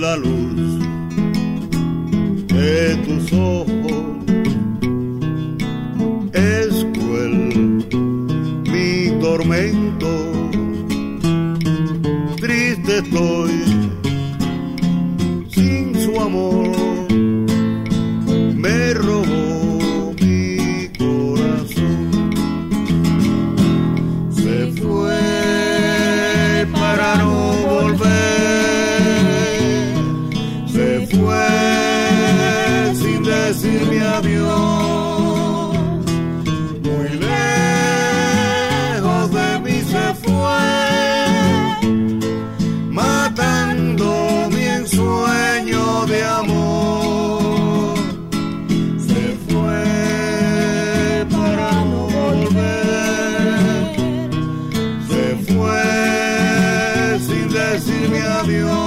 la luz de tus ojos. Es cruel mi tormento, triste estoy sin su amor. Me robó mi corazón, se fue para no volver, se fue sin decirme adiós, muy lejos de mí se fue, matando mi ensueño de amor, se fue para no volver, se fue sin decirme adiós.